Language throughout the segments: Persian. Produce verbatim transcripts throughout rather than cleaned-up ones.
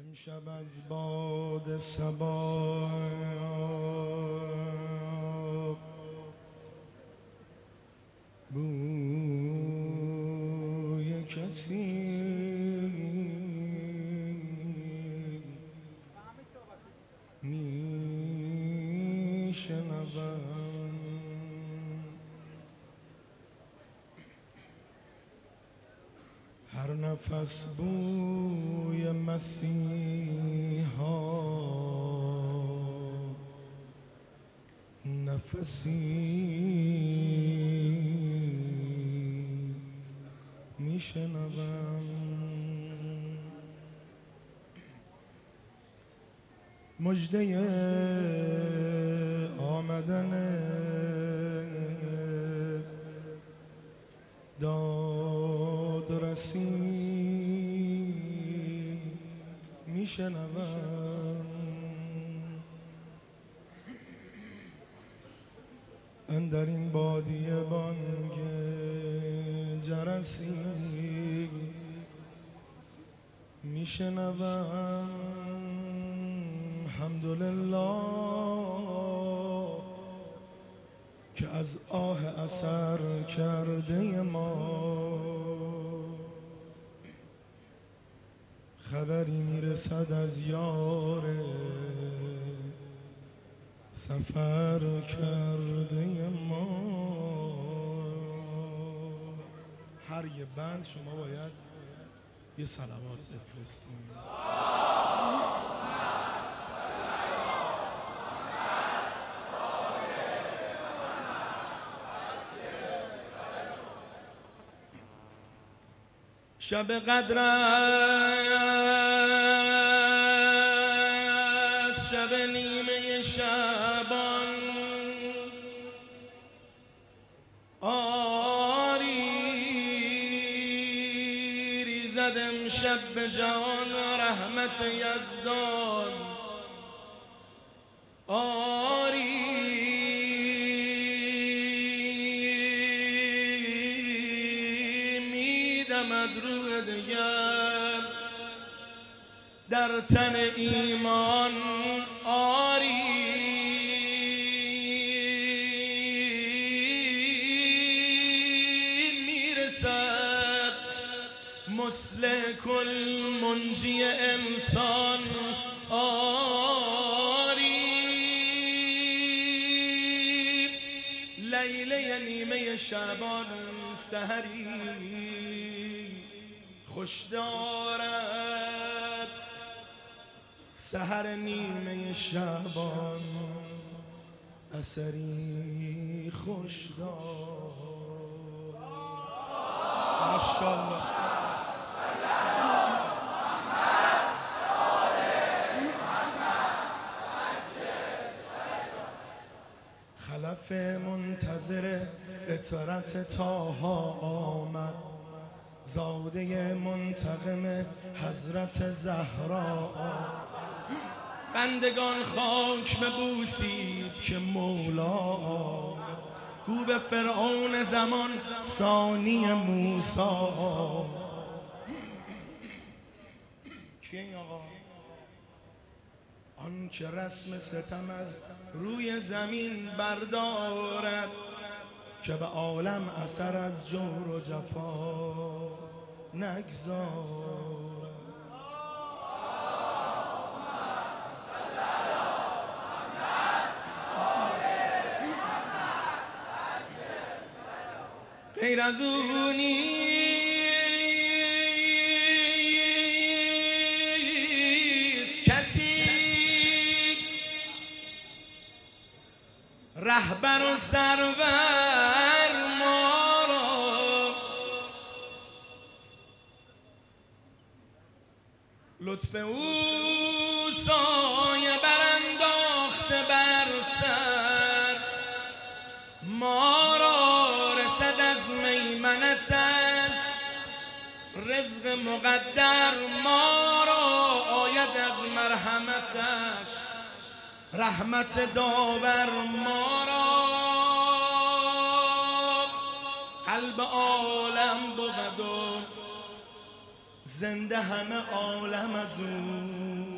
امشب از باد صبا بوی کسی میشنوم، هر نفس بوی مسیحا نفسی میشنوم. مژده آمدن دادرسی میشنوم، اندر این بادیه بانگ جرسی میشنوم. الحمدلله که از آه اثر کرده ما خبری میرسد از یار سفر کرده ما. هر یه بند شما باید یه صلوات بفرستیم. شب قدر است، شب نیمه شعبان، آری ریزد امشب به جهان رحمت یزدان، آری میدمد روح دگر در تن ایمان، آری میرسد مثل کل منجی انسان، آری لیله نیمه شعبان سحری خوش دارد، سحر نیمه شعبان اثری خوش دارد. ماشاءالله. خلف منتظر اطرت طاها آمد، زاده منتقم حضرت زهرا. بندگان خاک ببوسید که مولا گو به فرعون زمان ثانی موسی. کیه این آقا؟ آن که رسم ستم از روی زمین بردارد، که به عالم اثر از جور و جفا نگذارد. غیر از او نیست کسی رهبر و سرور ما را، لطف او سایه برانداخته بر سر ما را، رسد از میمنتش رزق مقدر ما را، آید از مرحمتش رحمت داور ما را. قلب عالم بود و زنده همه عالم از او،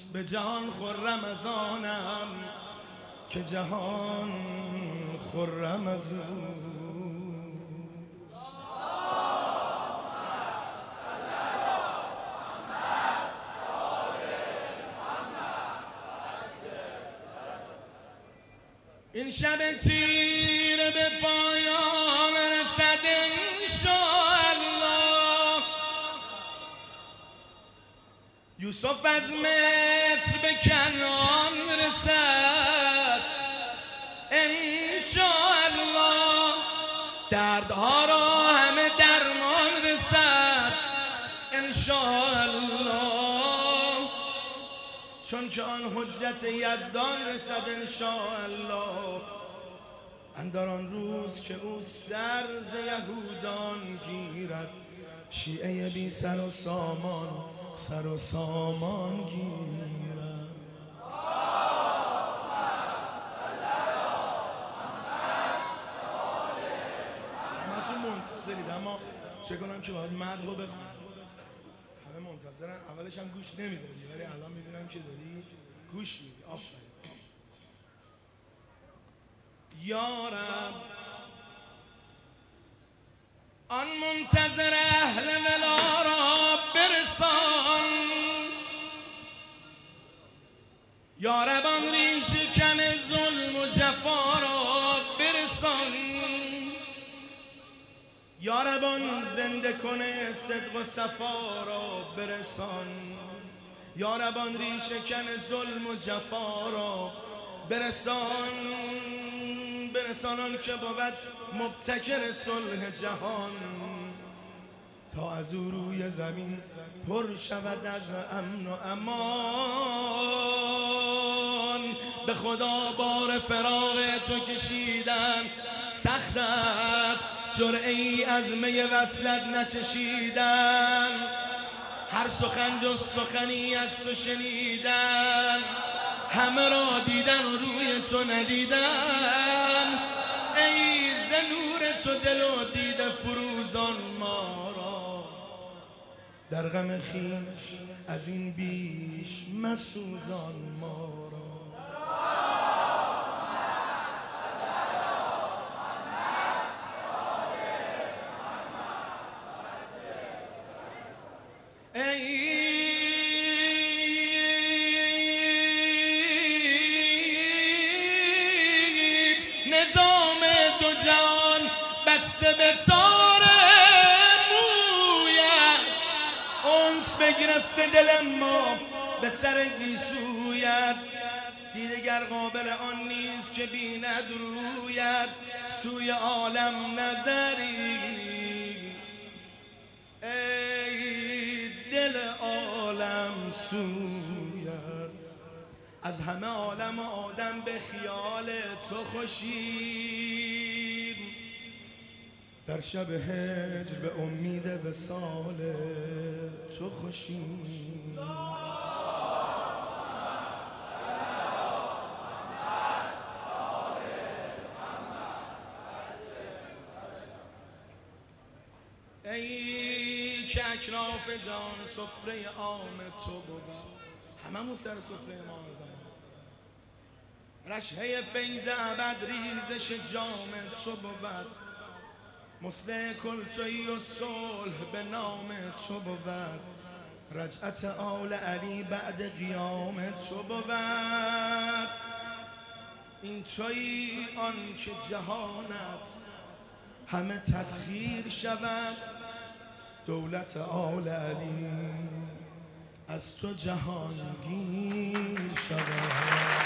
به جهان خرم از آنم که جهان خرم از او. این شب تیره به پایان رسد انشاءالله، یوسف از مصر به کنعان رسد انشاءالله، دردها را همه درمان رسد انشاءالله، چون که آن حجت یزدان رسد انشاءالله. اندر آن روز که او سر ز یهودان گیرد، شیعه بی سر و سامان سر و سامان گیرد. همتون منتظرید، اما چه کنم که باید مدح رو بخونم. همه منتظرن، اولش هم گوش نمیدادی ولی الان میدونم که داری گوش میدی. آفرین. یا رب آن منتظر اهل ولا را برسان، یا رب آن ریشه کن ظلم و جفا را برسان، یا رب آن زنده کنه صدق و صفا را برسان، یا رب آن ریشه کن ظلم و جفا را برسان، برسان آن که بود مبتکر صلح جهان، تا از او روی زمین پر شود از امن و امان. به خدا بار فراق تو کشیدن سخت است، جرعه ای از می وصلت نچشیدن، هر سخن جز سخنی از تو شنیدن، همه را دیدن و روی تو ندیدن. ای ز نور تو دل و دیده فروزان ما را، در غم خویش از این بیش مسوزان ما را. ای نظام دو جهان بسته به تار مویت، انس بگرفته دل ما به سر گیسویت، دیدگر قابل آن نیست که بیند رویت، سوی عالم نظری ای دل عالم سویت، از همه عالم آدم به خیال تو خوشیم، در شب هجر به امید وصال تو خوشیم. ای که اکراف جان سفره عام تو بود، هممون سر سفره ما زمان، رشحه فیض ابد ریزش جام تو بود، مصلح کل تویی و صلح به نام تو بود، رجعت آل علی بعد قیام تو بود. این تویی آن که جهانت همه تسخیر شود، دولت آل علی از تو جهانگیر شود.